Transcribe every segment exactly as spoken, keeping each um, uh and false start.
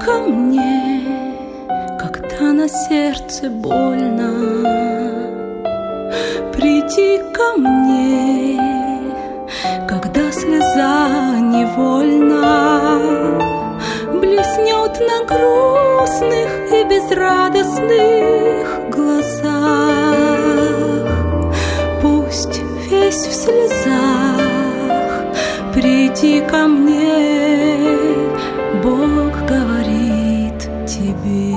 ко мне, когда на сердце больно. Приди ко мне, когда слеза невольна блеснет на грустных и безрадостных глазах. Пусть весь в слезах, приди ко мне, Бог говорит тебе.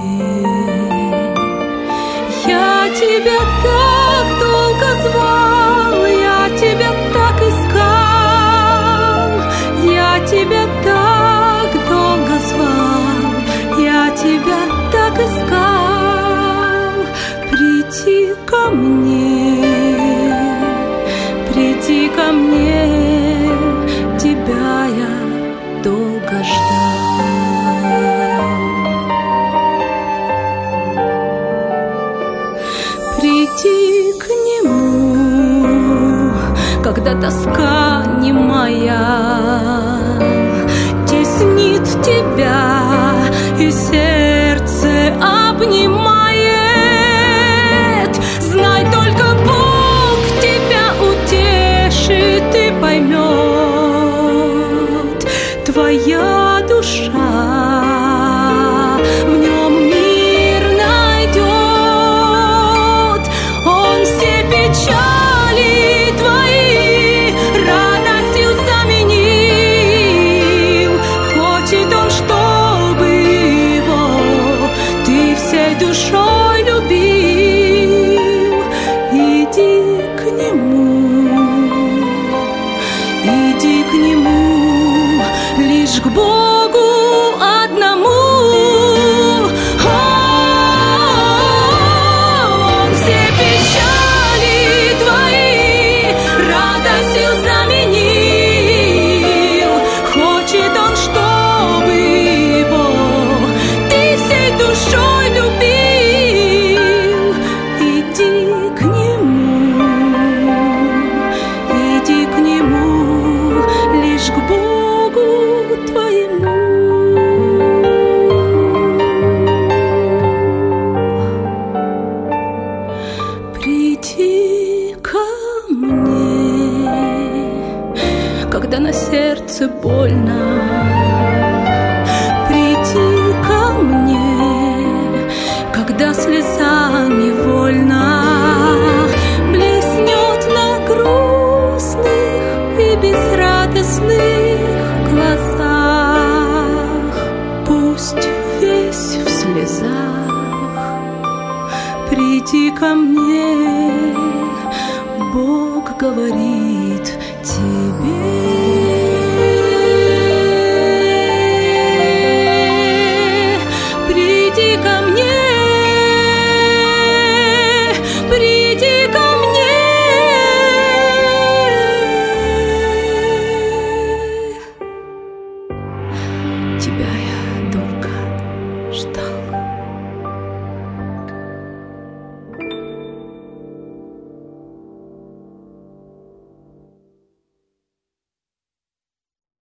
Я тебя так долго звал, я тебя так искал, я тебя так долго звал, я тебя так искал. Приди ко мне, приди ко мне, тебя я долго ждал. Приди к нему, когда тоска немая теснит тебя и сердце обнимает. Знай, только Бог тебя утешит и поймет. Твоя душа в нем мир найдет. Он все печали твои радостью заменил. Хочет он, чтобы его ты всей душой любил. Иди к нему, иди к нему, лишь к Богу одному. Он все печали твои радостью заменил. Хочет он, чтобы его ты всей душой любил. Иди к нему, иди к нему, лишь к Богу твоему. Приди ко мне, когда на сердце больно. Приди ко мне, когда слеза невольно блеснет на грустных и безрадостных глазах. Пусть весь в слезах, приди ко мне, Бог говорит тебе.